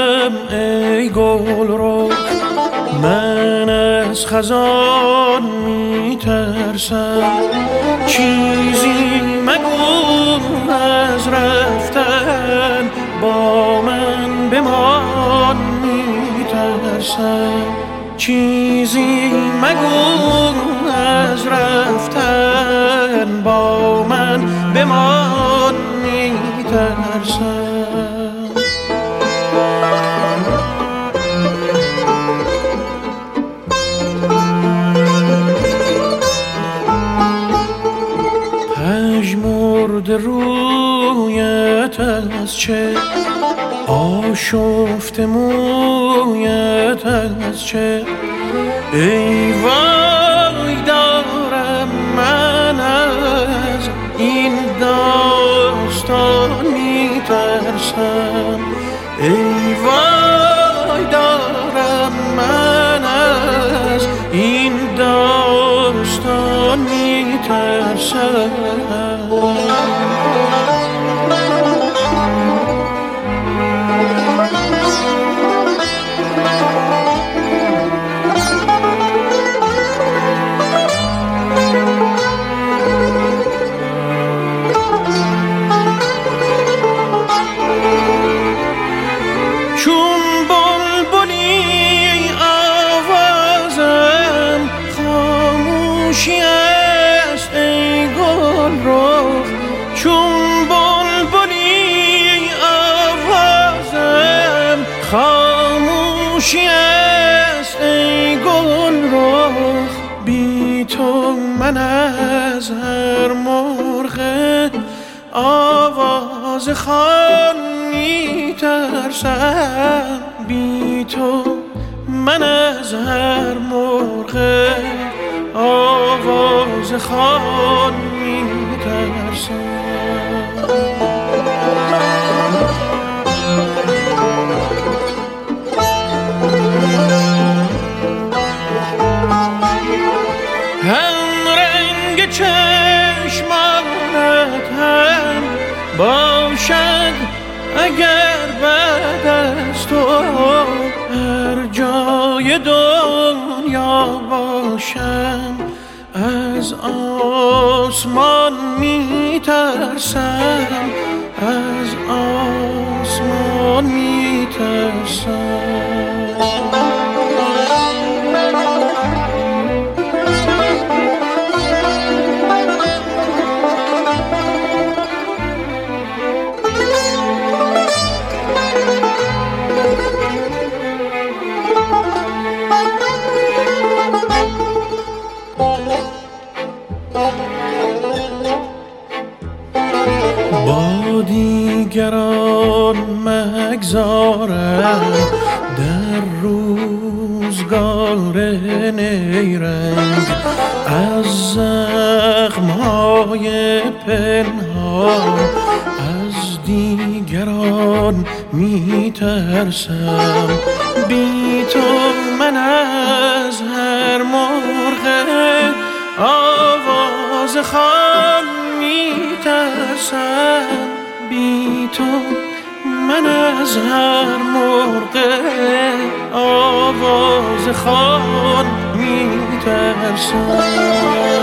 ندارم ای گل رو، من از خزان میترسم. چیزی مگو از رفتن، با من بمان میترسم. چیزی مگو از رفتن، با من بمان میترسم. پژمرده رویت از چه، آشفته مویت از چه. ای وای دارم من از این داستان میترسم. ای وای دارم من از این داستان میترسم. چون بلبلی آوازم خاموشی است ای گل رخ. چون بلبلی آوازم خاموشی است ای گل رخ. بی تو من از هر مرغ آواز خوان میترسم. بی تو من از هر مرغ آواز خوان میترسم. هم رنگ چشمانت هم باشد اگر بعد از تو هر جای دنیا باشم، از آسمان میترسم. از آسمان میترسم. با دیگران مگذارم در روزگار نیرنگ، از زخم‌های پنهان از دیگران میترسم. بی تو من از هر مرغ آواز خوان میترسم. بی تو من از هر مرغ آواز خوان میترسم.